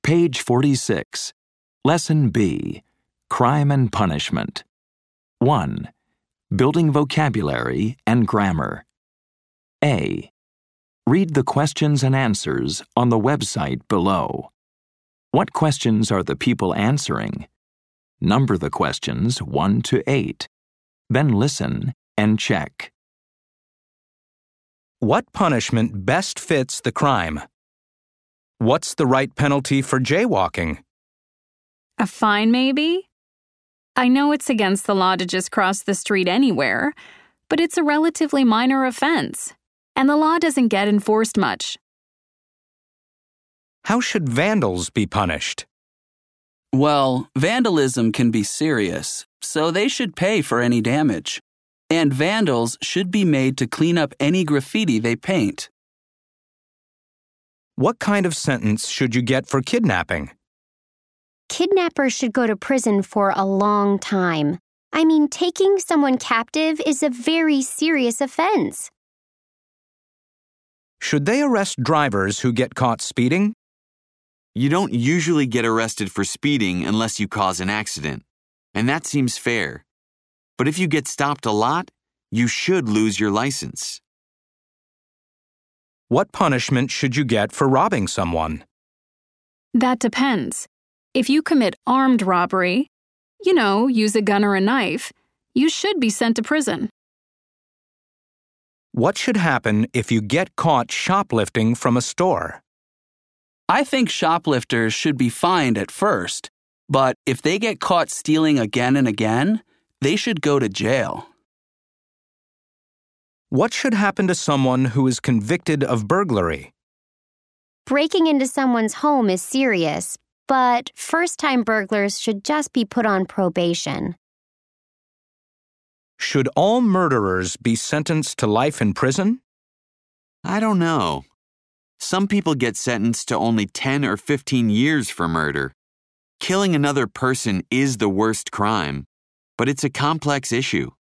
Page 46. Lesson B. Crime and Punishment. 1. Building vocabulary and grammar. A. Read the questions and answers on the website below. What questions are the people answering? Number the questions 1 to 8. Then listen and check. What punishment best fits the crime? What's the right penalty for jaywalking? A fine, maybe? I know it's against the law to just cross the street anywhere, but it's a relatively minor offense, and the law doesn't get enforced much. How should vandals be punished? Well, vandalism can be serious, so they should pay for any damage. And vandals should be made to clean up any graffiti they paint. What kind of sentence should you get for kidnapping? Kidnappers should go to prison for a long time. I mean, taking someone captive is a very serious offense. Should they arrest drivers who get caught speeding? You don't usually get arrested for speeding unless you cause an accident, and that seems fair. But if you get stopped a lot, you should lose your license. What punishment should you get for robbing someone? That depends. If you commit armed robbery, use a gun or a knife, you should be sent to prison. What should happen if you get caught shoplifting from a store? I think shoplifters should be fined at first, but if they get caught stealing again and again, they should go to jail. What should happen to someone who is convicted of burglary? Breaking into someone's home is serious, but first-time burglars should just be put on probation. Should all murderers be sentenced to life in prison? I don't know. Some people get sentenced to only 10 or 15 years for murder. Killing another person is the worst crime, but it's a complex issue.